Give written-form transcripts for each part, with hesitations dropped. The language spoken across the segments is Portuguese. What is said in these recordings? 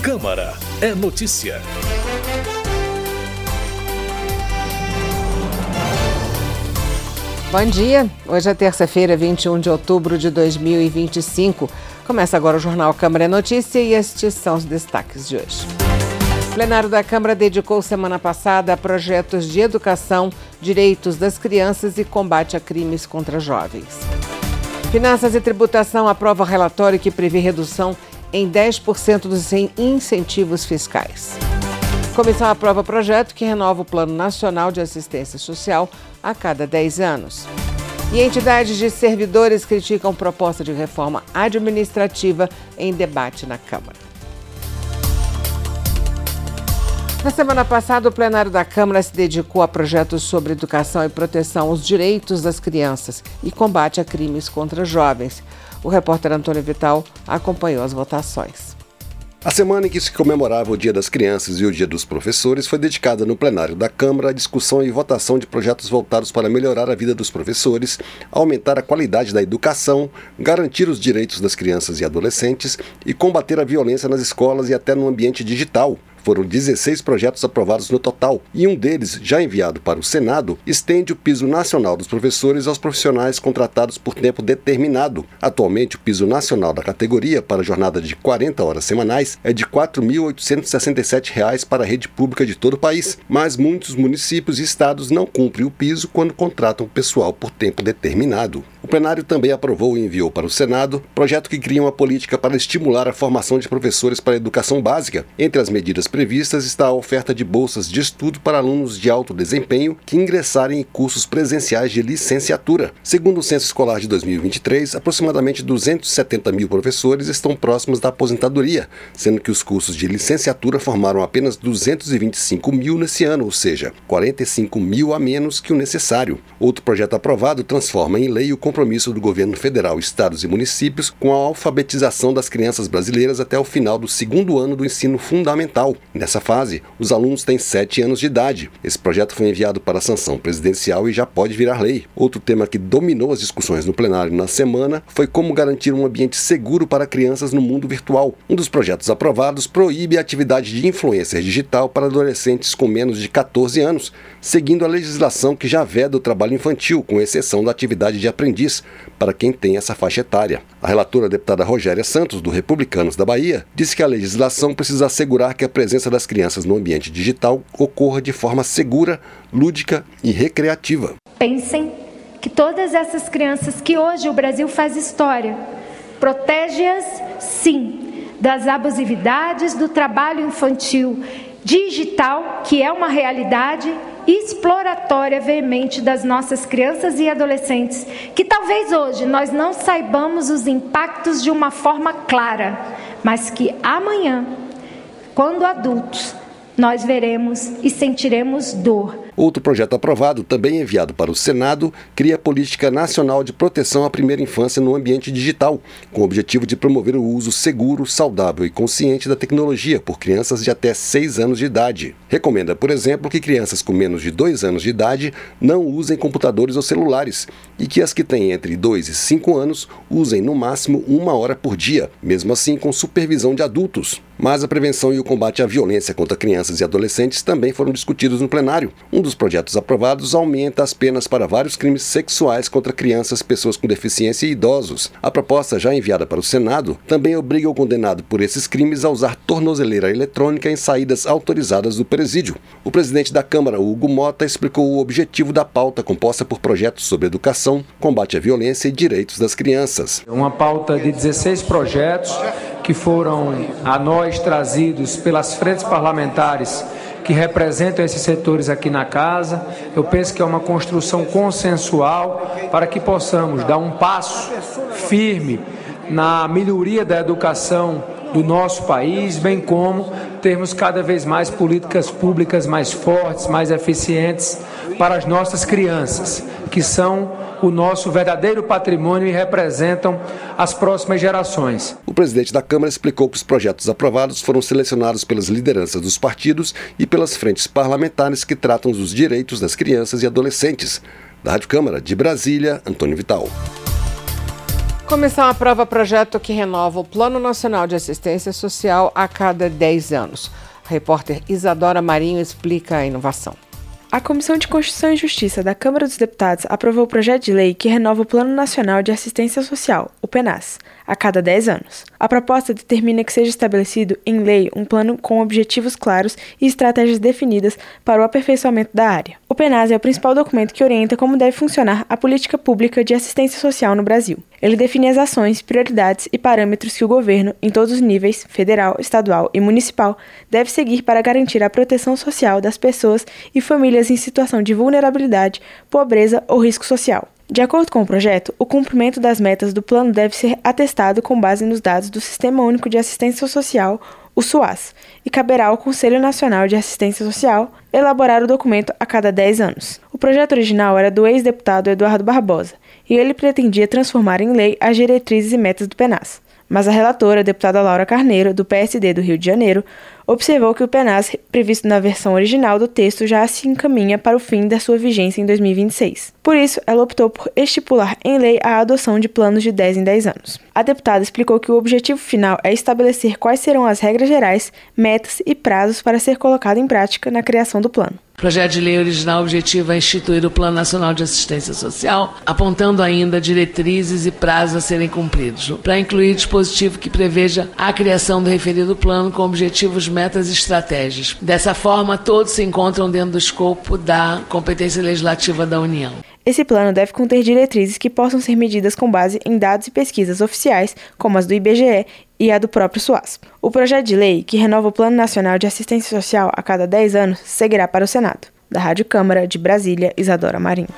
Câmara é notícia. Bom dia, hoje é terça-feira, 21 de outubro de 2025. Começa agora o Jornal Câmara é Notícia e estes são os destaques de hoje. O plenário da Câmara dedicou semana passada a projetos de educação, direitos das crianças e combate a crimes contra jovens. Finanças e Tributação aprova relatório que prevê redução em 10% dos incentivos fiscais. Comissão aprova projeto que renova o Plano Nacional de Assistência Social a cada 10 anos. E entidades de servidores criticam proposta de reforma administrativa em debate na Câmara. Na semana passada, o plenário da Câmara se dedicou a projetos sobre educação e proteção aos direitos das crianças e combate a crimes contra jovens. O repórter Antônio Vital acompanhou as votações. A semana em que se comemorava o Dia das Crianças e o Dia dos Professores foi dedicada no plenário da Câmara à discussão e votação de projetos voltados para melhorar a vida dos professores, aumentar a qualidade da educação, garantir os direitos das crianças e adolescentes e combater a violência nas escolas e até no ambiente digital. Foram 16 projetos aprovados no total, e um deles, já enviado para o Senado, estende o piso nacional dos professores aos profissionais contratados por tempo determinado. Atualmente, o piso nacional da categoria para a jornada de 40 horas semanais é de R$ 4.867 para a rede pública de todo o país, mas muitos municípios e estados não cumprem o piso quando contratam pessoal por tempo determinado. O plenário também aprovou e enviou para o Senado projeto que cria uma política para estimular a formação de professores para a educação básica. Entre as medidas previstas está a oferta de bolsas de estudo para alunos de alto desempenho que ingressarem em cursos presenciais de licenciatura. Segundo o Censo Escolar de 2023, aproximadamente 270 mil professores estão próximos da aposentadoria, sendo que os cursos de licenciatura formaram apenas 225 mil nesse ano, ou seja, 45 mil a menos que o necessário. Outro projeto aprovado transforma em lei o compromisso do governo federal, estados e municípios com a alfabetização das crianças brasileiras até o final do segundo ano do ensino fundamental. Nessa fase, os alunos têm 7 anos de idade. Esse projeto foi enviado para a sanção presidencial e já pode virar lei. Outro tema que dominou as discussões no plenário na semana foi como garantir um ambiente seguro para crianças no mundo virtual. Um dos projetos aprovados proíbe a atividade de influencer digital para adolescentes com menos de 14 anos, seguindo a legislação que já veda o trabalho infantil, com exceção da atividade de aprendiz, para quem tem essa faixa etária. A relatora, a deputada Rogéria Santos, do Republicanos da Bahia, disse que a legislação precisa assegurar que a presença das crianças no ambiente digital ocorra de forma segura, lúdica e recreativa. Pensem que todas essas crianças que hoje o Brasil faz história, protege-as, sim, das abusividades do trabalho infantil digital, que é uma realidade exploratória veemente das nossas crianças e adolescentes, que talvez hoje nós não saibamos os impactos de uma forma clara, mas que amanhã, quando adultos, nós veremos e sentiremos dor. Outro projeto aprovado, também enviado para o Senado, cria a Política Nacional de Proteção à Primeira Infância no Ambiente Digital, com o objetivo de promover o uso seguro, saudável e consciente da tecnologia por crianças de até 6 anos de idade. Recomenda, por exemplo, que crianças com menos de 2 anos de idade não usem computadores ou celulares e que as que têm entre 2 e 5 anos usem no máximo 1 hora por dia, mesmo assim com supervisão de adultos. Mas a prevenção e o combate à violência contra crianças e adolescentes também foram discutidos no plenário. Um dos projetos aprovados aumenta as penas para vários crimes sexuais contra crianças, pessoas com deficiência e idosos. A proposta, já enviada para o Senado, também obriga o condenado por esses crimes a usar tornozeleira eletrônica em saídas autorizadas do presídio. O presidente da Câmara, Hugo Mota, explicou o objetivo da pauta composta por projetos sobre educação, combate à violência e direitos das crianças. Uma pauta de 16 projetos que foram a nós trazidos pelas frentes parlamentares que representam esses setores aqui na casa. Eu penso que é uma construção consensual para que possamos dar um passo firme na melhoria da educação do nosso país, bem como termos cada vez mais políticas públicas mais fortes, mais eficientes para as nossas crianças, que são o nosso verdadeiro patrimônio e representam as próximas gerações. O presidente da Câmara explicou que os projetos aprovados foram selecionados pelas lideranças dos partidos e pelas frentes parlamentares que tratam dos direitos das crianças e adolescentes. Da Rádio Câmara de Brasília, Antônio Vital. Comissão aprova projeto que renova o Plano Nacional de Assistência Social a cada 10 anos. A repórter Isadora Marinho explica a inovação. A Comissão de Constituição e Justiça da Câmara dos Deputados aprovou o projeto de lei que renova o Plano Nacional de Assistência Social, o PNAS, a cada 10 anos. A proposta determina que seja estabelecido em lei um plano com objetivos claros e estratégias definidas para o aperfeiçoamento da área. O PNAS é o principal documento que orienta como deve funcionar a política pública de assistência social no Brasil. Ele define as ações, prioridades e parâmetros que o governo, em todos os níveis, federal, estadual e municipal, deve seguir para garantir a proteção social das pessoas e famílias em situação de vulnerabilidade, pobreza ou risco social. De acordo com o projeto, o cumprimento das metas do plano deve ser atestado com base nos dados do Sistema Único de Assistência Social, o SUAS, e caberá ao Conselho Nacional de Assistência Social elaborar o documento a cada 10 anos. O projeto original era do ex-deputado Eduardo Barbosa, e ele pretendia transformar em lei as diretrizes e metas do PNAS. Mas a relatora, a deputada Laura Carneiro, do PSD do Rio de Janeiro, observou que o PNAS, previsto na versão original do texto, já se encaminha para o fim da sua vigência em 2026. Por isso, ela optou por estipular em lei a adoção de planos de 10 em 10 anos. A deputada explicou que o objetivo final é estabelecer quais serão as regras gerais, metas e prazos para ser colocado em prática na criação do plano. O projeto de lei original objetiva é instituir o Plano Nacional de Assistência Social, apontando ainda diretrizes e prazos a serem cumpridos, para incluir dispositivo que preveja a criação do referido plano com objetivos, metas e estratégias. Dessa forma, todos se encontram dentro do escopo da competência legislativa da União. Esse plano deve conter diretrizes que possam ser medidas com base em dados e pesquisas oficiais, como as do IBGE e a do próprio SUAS. O projeto de lei, que renova o Plano Nacional de Assistência Social a cada 10 anos, seguirá para o Senado. Da Rádio Câmara de Brasília, Isadora Marinho.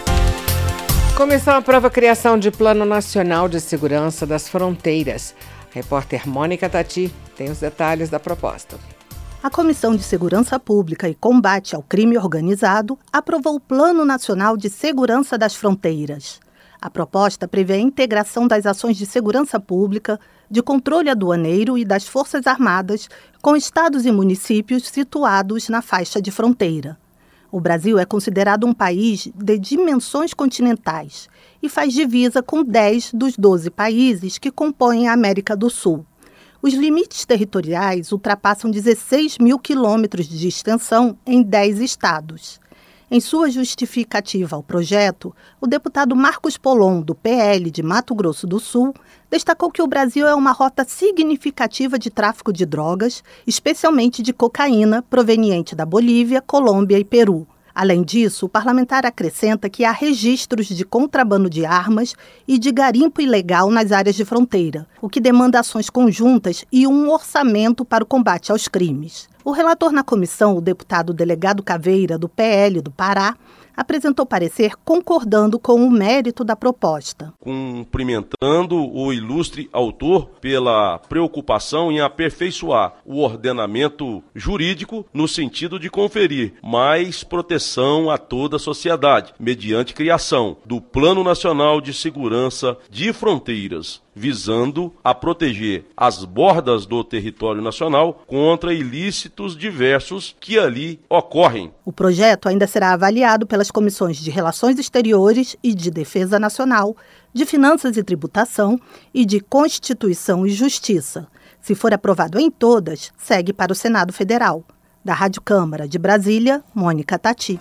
Comissão aprova a criação de Plano Nacional de Segurança das Fronteiras. A repórter Mônica Tati tem os detalhes da proposta. A Comissão de Segurança Pública e Combate ao Crime Organizado aprovou o Plano Nacional de Segurança das Fronteiras. A proposta prevê a integração das ações de segurança pública, de controle aduaneiro e das Forças Armadas com estados e municípios situados na faixa de fronteira. O Brasil é considerado um país de dimensões continentais e faz divisa com 10 dos 12 países que compõem a América do Sul. Os limites territoriais ultrapassam 16 mil quilômetros de extensão em 10 estados. Em sua justificativa ao projeto, o deputado Marcos Polon, do PL de Mato Grosso do Sul, destacou que o Brasil é uma rota significativa de tráfico de drogas, especialmente de cocaína, proveniente da Bolívia, Colômbia e Peru. Além disso, o parlamentar acrescenta que há registros de contrabando de armas e de garimpo ilegal nas áreas de fronteira, o que demanda ações conjuntas e um orçamento para o combate aos crimes. O relator na comissão, o deputado Delegado Caveira, do PL do Pará, apresentou parecer concordando com o mérito da proposta. Cumprimentando o ilustre autor pela preocupação em aperfeiçoar o ordenamento jurídico no sentido de conferir mais proteção a toda a sociedade, mediante criação do Plano Nacional de Segurança de Fronteiras, visando a proteger as bordas do território nacional contra ilícitos diversos que ali ocorrem. O projeto ainda será avaliado pelas comissões de Relações Exteriores e de Defesa Nacional, de Finanças e Tributação e de Constituição e Justiça. Se for aprovado em todas, segue para o Senado Federal. Da Rádio Câmara de Brasília, Mônica Tati.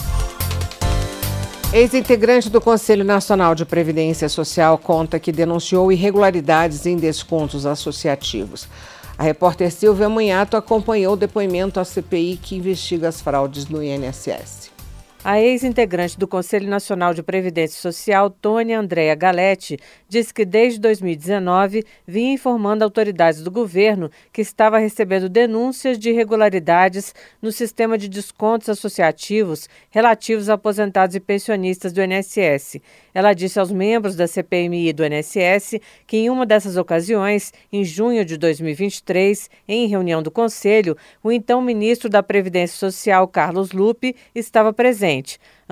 Ex-integrante do Conselho Nacional de Previdência Social conta que denunciou irregularidades em descontos associativos. A repórter Silvia Munhato acompanhou o depoimento à CPI que investiga as fraudes no INSS. A ex-integrante do Conselho Nacional de Previdência Social, Tônia Andréa Galetti, disse que desde 2019 vinha informando autoridades do governo que estava recebendo denúncias de irregularidades no sistema de descontos associativos relativos a aposentados e pensionistas do INSS. Ela disse aos membros da CPMI do INSS que em uma dessas ocasiões, em junho de 2023, em reunião do Conselho, o então ministro da Previdência Social, Carlos Lupe, estava presente.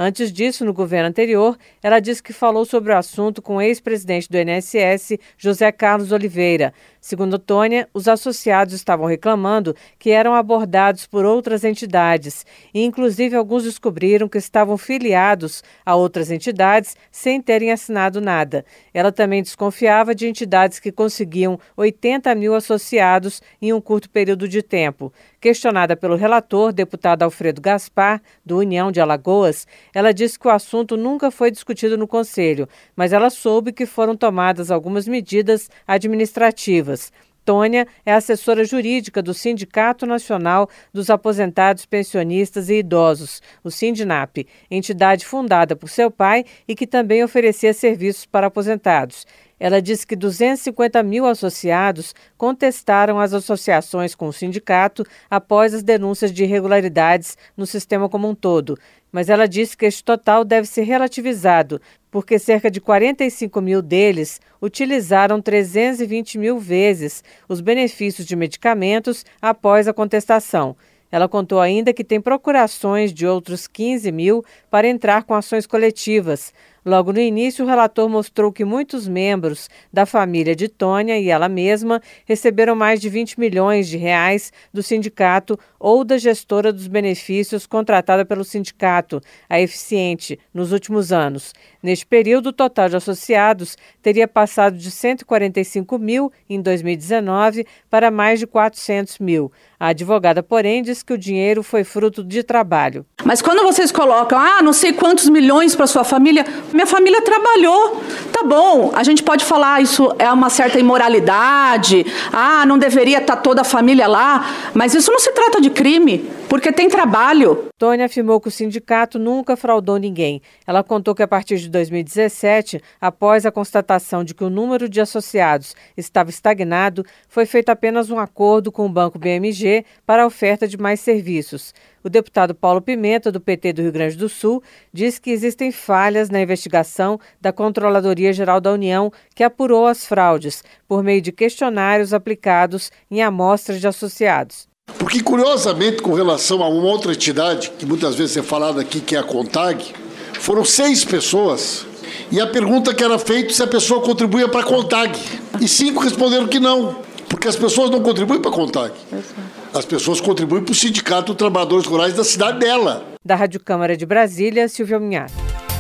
Antes disso, no governo anterior, ela disse que falou sobre o assunto com o ex-presidente do INSS, José Carlos Oliveira. Segundo Tônia, os associados estavam reclamando que eram abordados por outras entidades e, inclusive, alguns descobriram que estavam filiados a outras entidades sem terem assinado nada. Ela também desconfiava de entidades que conseguiam 80 mil associados em um curto período de tempo. Questionada pelo relator, deputado Alfredo Gaspar, do União de Alagoas, ela disse que o assunto nunca foi discutido no Conselho, mas ela soube que foram tomadas algumas medidas administrativas. Tônia é assessora jurídica do Sindicato Nacional dos Aposentados, Pensionistas e Idosos, o Sindinap, entidade fundada por seu pai e que também oferecia serviços para aposentados. Ela disse que 250 mil associados contestaram as associações com o sindicato após as denúncias de irregularidades no sistema como um todo. Mas ela disse que este total deve ser relativizado, porque cerca de 45 mil deles utilizaram 320 mil vezes os benefícios de medicamentos após a contestação. Ela contou ainda que tem procurações de outros 15 mil para entrar com ações coletivas. Logo no início, o relator mostrou que muitos membros da família de Tônia e ela mesma receberam mais de 20 milhões de reais do sindicato ou da gestora dos benefícios contratada pelo sindicato, a Eficiente, nos últimos anos. Neste período, o total de associados teria passado de 145 mil em 2019 para mais de 400 mil. A advogada, porém, diz que o dinheiro foi fruto de trabalho. Mas quando vocês colocam, não sei quantos milhões para sua família, minha família trabalhou. Tá bom, a gente pode falar isso é uma certa imoralidade, não deveria estar toda a família lá, mas isso não se trata de crime, porque tem trabalho. Tônia afirmou que o sindicato nunca fraudou ninguém. Ela contou que a partir de 2017, após a constatação de que o número de associados estava estagnado, foi feito apenas um acordo com o Banco BMG para a oferta de mais serviços. O deputado Paulo Pimenta, do PT do Rio Grande do Sul, diz que existem falhas na investigação da Controladoria Geral da União, que apurou as fraudes por meio de questionários aplicados em amostras de associados. Porque, curiosamente, com relação a uma outra entidade, que muitas vezes é falada aqui, que é a CONTAG, foram 6 pessoas, e a pergunta que era feita se a pessoa contribuía para a CONTAG. E 5 responderam que não, porque as pessoas não contribuem para a CONTAG. As pessoas contribuem para o Sindicato dos Trabalhadores Rurais da cidade dela. Da Rádio Câmara de Brasília, Silvia Minhato.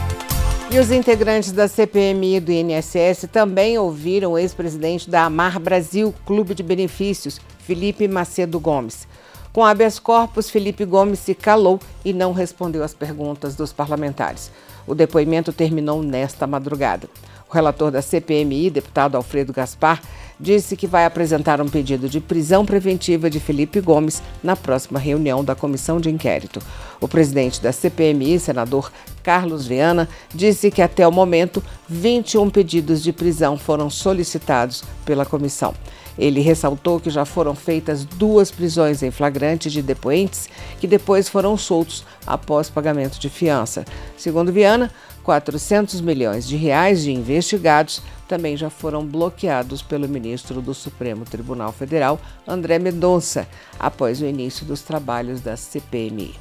E os integrantes da CPMI do INSS também ouviram o ex-presidente da Amar Brasil, Clube de Benefícios, Felipe Macedo Gomes. Com habeas corpus, Felipe Gomes se calou e não respondeu às perguntas dos parlamentares. O depoimento terminou nesta madrugada. O relator da CPMI, deputado Alfredo Gaspar, disse que vai apresentar um pedido de prisão preventiva de Felipe Gomes na próxima reunião da comissão de inquérito. O presidente da CPMI, senador Carlos Viana, disse que até o momento 21 pedidos de prisão foram solicitados pela comissão. Ele ressaltou que já foram feitas 2 prisões em flagrante de depoentes que depois foram soltos após pagamento de fiança. Segundo Viana, 400 milhões de reais de investigados também já foram bloqueados pelo ministro do Supremo Tribunal Federal, André Mendonça, após o início dos trabalhos da CPMI.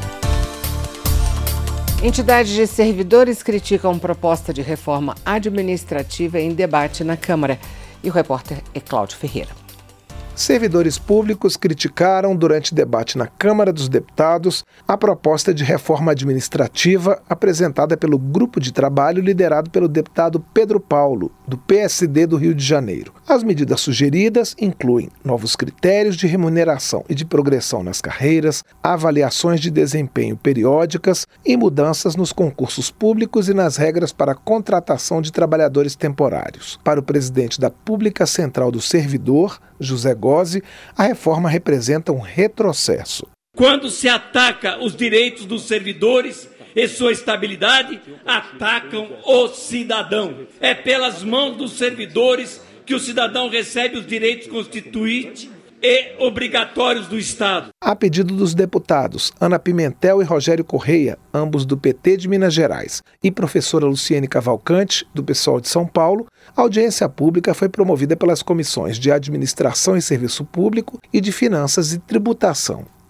Entidades de servidores criticam proposta de reforma administrativa em debate na Câmara. E o repórter é Cláudio Ferreira. Servidores públicos criticaram, durante debate na Câmara dos Deputados, a proposta de reforma administrativa apresentada pelo grupo de trabalho liderado pelo deputado Pedro Paulo, do PSD do Rio de Janeiro. As medidas sugeridas incluem novos critérios de remuneração e de progressão nas carreiras, avaliações de desempenho periódicas e mudanças nos concursos públicos e nas regras para a contratação de trabalhadores temporários. Para o presidente da Pública Central do Servidor, José Gozzi, a reforma representa um retrocesso. Quando se ataca os direitos dos servidores e sua estabilidade, atacam o cidadão. É pelas mãos dos servidores que o cidadão recebe os direitos constituintes e obrigatórios do Estado. A pedido dos deputados Ana Pimentel e Rogério Correia, ambos do PT de Minas Gerais, e professora Luciene Cavalcante, do PSOL de São Paulo, a audiência pública foi promovida pelas comissões de Administração e Serviço Público e de Finanças e Tributação.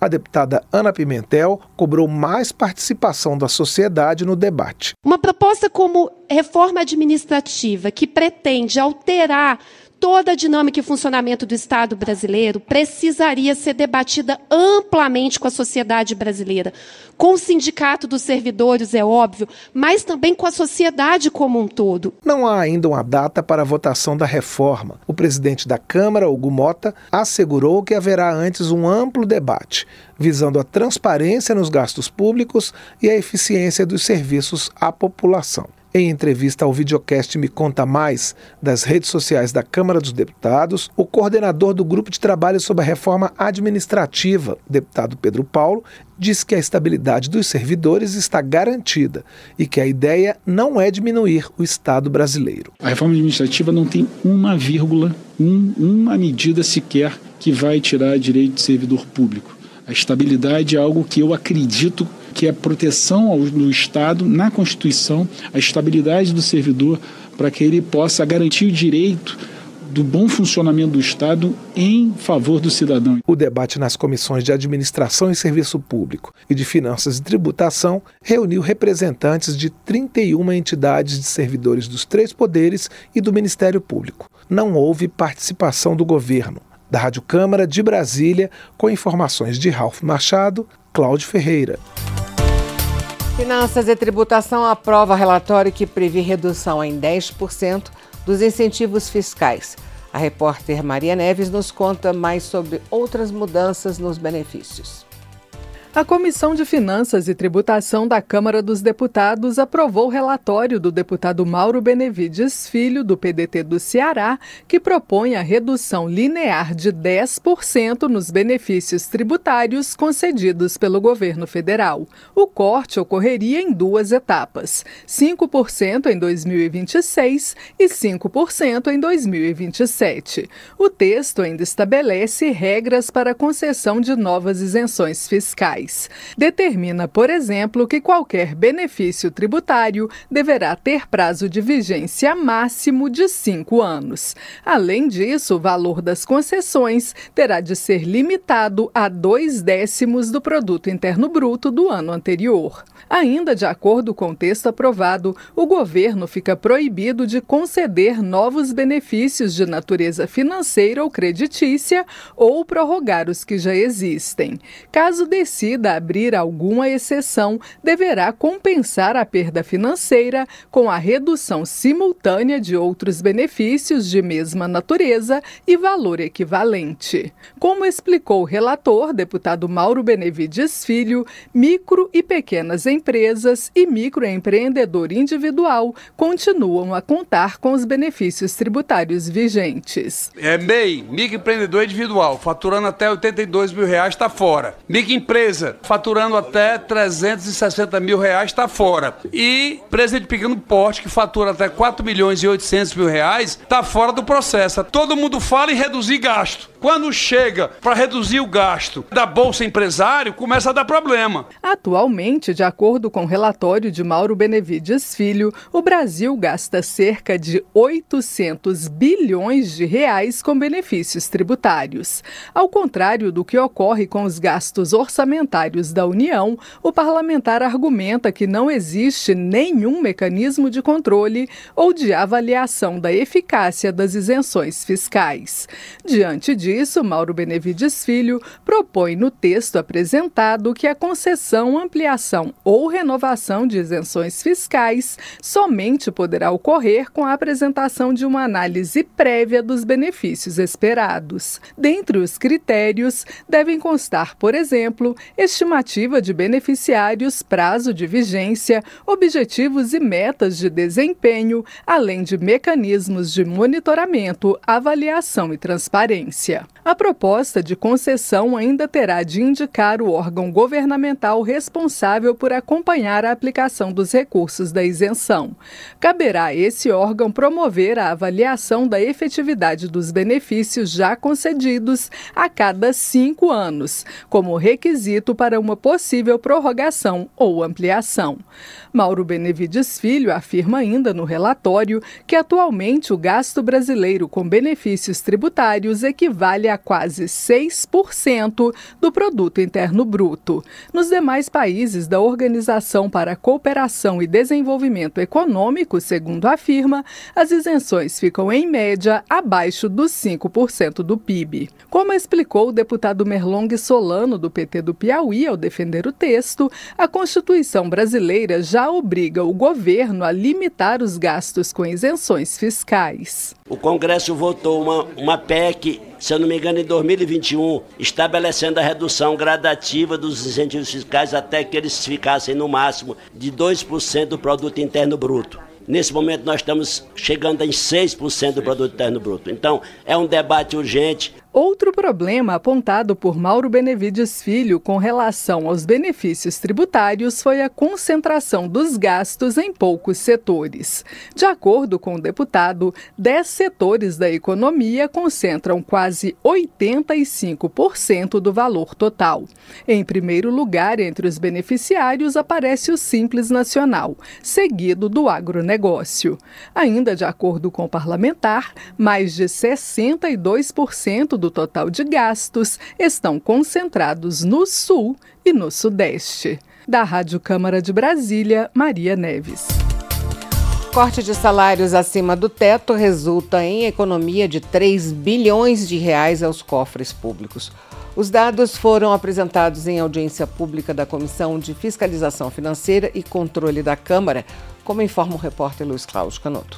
A deputada Ana Pimentel cobrou mais participação da sociedade no debate. Uma proposta como reforma administrativa, que pretende alterar toda a dinâmica e funcionamento do Estado brasileiro, precisaria ser debatida amplamente com a sociedade brasileira, com o Sindicato dos Servidores, é óbvio, mas também com a sociedade como um todo. Não há ainda uma data para a votação da reforma. O presidente da Câmara, Hugo Mota, assegurou que haverá antes um amplo debate, visando a transparência nos gastos públicos e a eficiência dos serviços à população. Em entrevista ao videocast Me Conta Mais, das redes sociais da Câmara dos Deputados, o coordenador do Grupo de Trabalho sobre a Reforma Administrativa, deputado Pedro Paulo, disse que a estabilidade dos servidores está garantida e que a ideia não é diminuir o Estado brasileiro. A reforma administrativa não tem uma vírgula, uma medida sequer que vai tirar direito de servidor público. A estabilidade é algo que eu acredito que é proteção do Estado na Constituição, a estabilidade do servidor para que ele possa garantir o direito do bom funcionamento do Estado em favor do cidadão. O debate nas comissões de Administração e Serviço Público e de Finanças e Tributação reuniu representantes de 31 entidades de servidores dos 3 poderes e do Ministério Público. Não houve participação do governo. Da Rádio Câmara de Brasília, com informações de Ralph Machado, Cláudio Ferreira. Finanças e Tributação aprova relatório que prevê redução em 10% dos incentivos fiscais. A repórter Maria Neves nos conta mais sobre outras mudanças nos benefícios. A Comissão de Finanças e Tributação da Câmara dos Deputados aprovou o relatório do deputado Mauro Benevides Filho, do PDT do Ceará, que propõe a redução linear de 10% nos benefícios tributários concedidos pelo governo federal. O corte ocorreria em 2 etapas, 5% em 2026 e 5% em 2027. O texto ainda estabelece regras para a concessão de novas isenções fiscais. Determina, por exemplo, que qualquer benefício tributário deverá ter prazo de vigência máximo de 5 anos. Além disso, o valor das concessões terá de ser limitado a 2/10 do produto interno bruto do ano anterior. Ainda de acordo com o texto aprovado, o governo fica proibido de conceder novos benefícios de natureza financeira ou creditícia ou prorrogar os que já existem. Caso decida abrir alguma exceção, deverá compensar a perda financeira com a redução simultânea de outros benefícios de mesma natureza e valor equivalente. Como explicou o relator, deputado Mauro Benevides Filho, micro e pequenas empresas e microempreendedor individual continuam a contar com os benefícios tributários vigentes. MEI, microempreendedor individual, faturando até R$82 mil, está fora. Microempresa, faturando até R$360 mil, está fora. E empresa de pequeno porte, que fatura até R$4.800.000, está fora do processo. Todo mundo fala em reduzir gasto. Quando chega para reduzir o gasto da Bolsa Empresário, começa a dar problema. Atualmente, de acordo com o relatório de Mauro Benevides Filho, o Brasil gasta cerca de 800 bilhões de reais com benefícios tributários. Ao contrário do que ocorre com os gastos orçamentários da União, o parlamentar argumenta que não existe nenhum mecanismo de controle ou de avaliação da eficácia das isenções fiscais. Diante disso, Mauro Benevides Filho propõe no texto apresentado que a concessão, ampliação ou renovação de isenções fiscais somente poderá ocorrer com a apresentação de uma análise prévia dos benefícios esperados. Dentre os critérios, devem constar, por exemplo, estimativa de beneficiários, prazo de vigência, objetivos e metas de desempenho, além de mecanismos de monitoramento, avaliação e transparência. A proposta de concessão ainda terá de indicar o órgão governamental responsável por acompanhar a aplicação dos recursos da isenção. Caberá a esse órgão promover a avaliação da efetividade dos benefícios já concedidos a cada 5 anos, como requisito aberto para uma possível prorrogação ou ampliação. Mauro Benevides Filho afirma ainda no relatório que atualmente o gasto brasileiro com benefícios tributários equivale a quase 6% do Produto Interno Bruto. Nos demais países da Organização para a Cooperação e Desenvolvimento Econômico, segundo afirma, as isenções ficam em média abaixo dos 5% do PIB. Como explicou o deputado Merlong Solano, do PT do Piauí, ao defender o texto, a Constituição brasileira já obriga o governo a limitar os gastos com isenções fiscais. O Congresso votou uma PEC, se eu não me engano, em 2021, estabelecendo a redução gradativa dos incentivos fiscais até que eles ficassem no máximo de 2% do Produto Interno Bruto. Nesse momento nós estamos chegando em 6% do Produto Interno Bruto. Então, é um debate urgente. Outro problema apontado por Mauro Benevides Filho com relação aos benefícios tributários foi a concentração dos gastos em poucos setores. De acordo com o deputado, 10 setores da economia concentram quase 85% do valor total. Em primeiro lugar, entre os beneficiários, aparece o Simples Nacional, seguido do agronegócio. Ainda de acordo com o parlamentar, mais de 62% do total de gastos estão concentrados no Sul e no Sudeste. Da Rádio Câmara de Brasília, Maria Neves. Corte de salários acima do teto resulta em economia de 3 bilhões de reais aos cofres públicos. Os dados foram apresentados em audiência pública da Comissão de Fiscalização Financeira e Controle da Câmara, como informa o repórter Luiz Cláudio Canotto.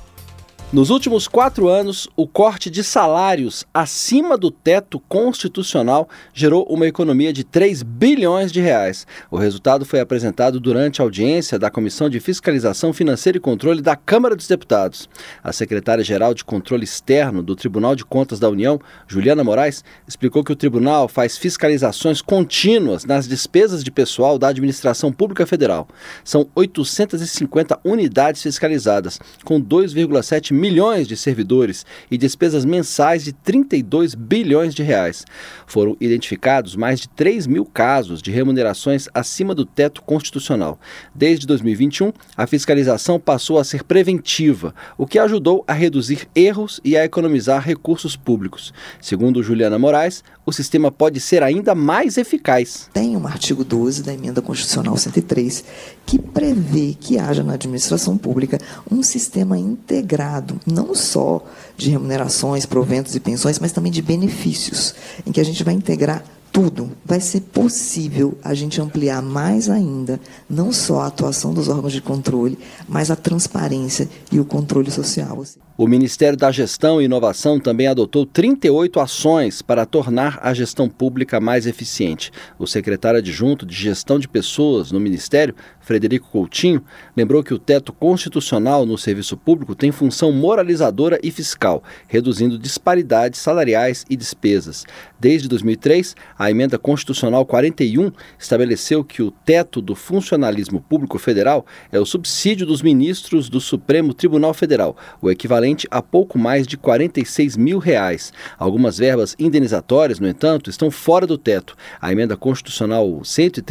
Nos últimos 4 anos, o corte de salários acima do teto constitucional gerou uma economia de 3 bilhões de reais. O resultado foi apresentado durante a audiência da Comissão de Fiscalização Financeira e Controle da Câmara dos Deputados. A secretária-geral de Controle Externo do Tribunal de Contas da União, Juliana Moraes, explicou que o tribunal faz fiscalizações contínuas nas despesas de pessoal da Administração Pública Federal. São 850 unidades fiscalizadas, com 2,7 milhões de servidores e despesas mensais de 32 bilhões de reais. Foram identificados mais de 3 mil casos de remunerações acima do teto constitucional. Desde 2021, a fiscalização passou a ser preventiva, o que ajudou a reduzir erros e a economizar recursos públicos. Segundo Juliana Moraes, o sistema pode ser ainda mais eficaz. Tem um artigo 12 da Emenda Constitucional 103 que prevê que haja na administração pública um sistema integrado, não só de remunerações, proventos e pensões, mas também de benefícios, em que a gente vai integrar tudo. Vai ser possível a gente ampliar mais ainda, não só a atuação dos órgãos de controle, mas a transparência e o controle social. O Ministério da Gestão e Inovação também adotou 38 ações para tornar a gestão pública mais eficiente. O secretário adjunto de Gestão de Pessoas no Ministério, Frederico Coutinho, lembrou que o teto constitucional no serviço público tem função moralizadora e fiscal, reduzindo disparidades salariais e despesas. Desde 2003, a Emenda Constitucional 41 estabeleceu que o teto do funcionalismo público federal é o subsídio dos ministros do Supremo Tribunal Federal, o equivalente a pouco mais de 46 mil reais. Algumas verbas indenizatórias, no entanto, estão fora do teto. A Emenda Constitucional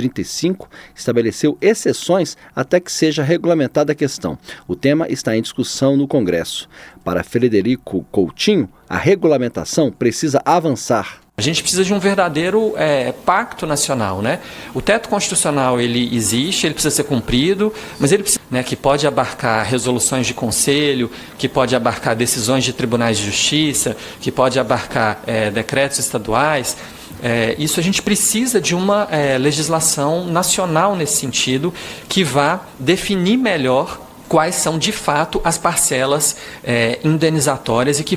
135 estabeleceu exceções até que seja regulamentada a questão. O tema está em discussão no Congresso. Para Frederico Coutinho, a regulamentação precisa avançar. A gente precisa de um verdadeiro pacto nacional, né? O teto constitucional, ele existe, ele precisa ser cumprido, mas ele precisa, né, que pode abarcar resoluções de conselho, que pode abarcar decisões de tribunais de justiça, que pode abarcar decretos estaduais. Isso a gente precisa de uma legislação nacional nesse sentido, que vá definir melhor quais são, de fato, as parcelas indenizatórias e que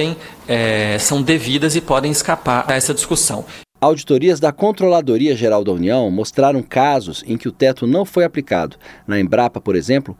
são devidas e podem escapar a essa discussão. Auditorias da Controladoria Geral da União mostraram casos em que o teto não foi aplicado. Na Embrapa, por exemplo,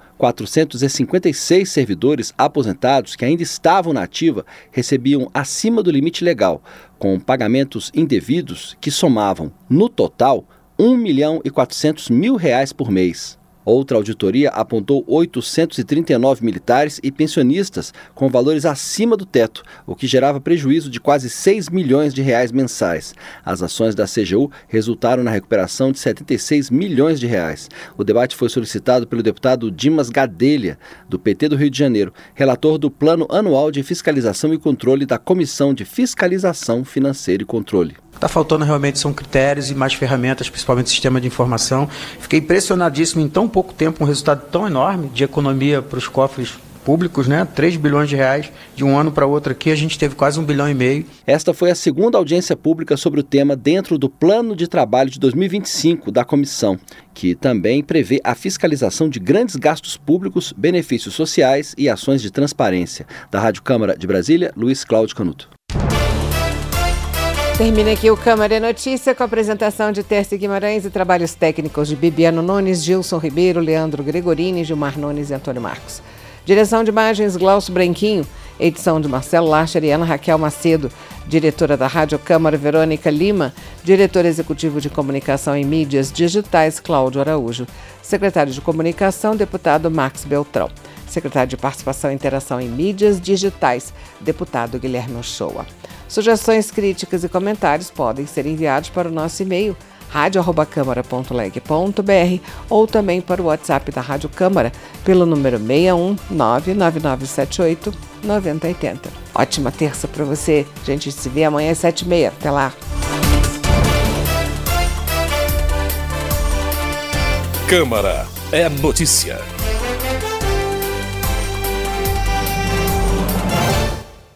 456 servidores aposentados que ainda estavam na ativa recebiam acima do limite legal, com pagamentos indevidos que somavam, no total, R$ 1.400.000 por mês. Outra auditoria apontou 839 militares e pensionistas com valores acima do teto, o que gerava prejuízo de quase 6 milhões de reais mensais. As ações da CGU resultaram na recuperação de 76 milhões de reais. O debate foi solicitado pelo deputado Dimas Gadelha, do PT do Rio de Janeiro, relator do Plano Anual de Fiscalização e Controle da Comissão de Fiscalização Financeira e Controle. Está faltando realmente são critérios e mais ferramentas, principalmente sistema de informação. Fiquei impressionadíssimo em tão pouco tempo, um resultado tão enorme de economia para os cofres públicos, 3 bilhões de reais, de um ano para outro aqui a gente teve quase 1,5 bilhão. Esta foi a segunda audiência pública sobre o tema dentro do Plano de Trabalho de 2025 da comissão, que também prevê a fiscalização de grandes gastos públicos, benefícios sociais e ações de transparência. Da Rádio Câmara de Brasília, Luiz Cláudio Canuto. Termina aqui o Câmara Notícia com a apresentação de Tércio Guimarães e trabalhos técnicos de Bibiano Nunes, Gilson Ribeiro, Leandro Gregorini, Gilmar Nunes e Antônio Marcos. Direção de imagens Glaucio Branquinho, edição de Marcelo Lacher e Ana Raquel Macedo, diretora da Rádio Câmara Verônica Lima, diretor executivo de comunicação e mídias digitais Cláudio Araújo, secretário de comunicação deputado Max Beltrão, secretário de participação e interação em mídias digitais deputado Guilherme Ochoa. Sugestões, críticas e comentários podem ser enviados para o nosso e-mail radio@câmara.leg.br ou também para o WhatsApp da Rádio Câmara pelo número 61 99978 9080. Ótima terça para você. A gente se vê amanhã às 7h30. Até lá. Câmara é notícia.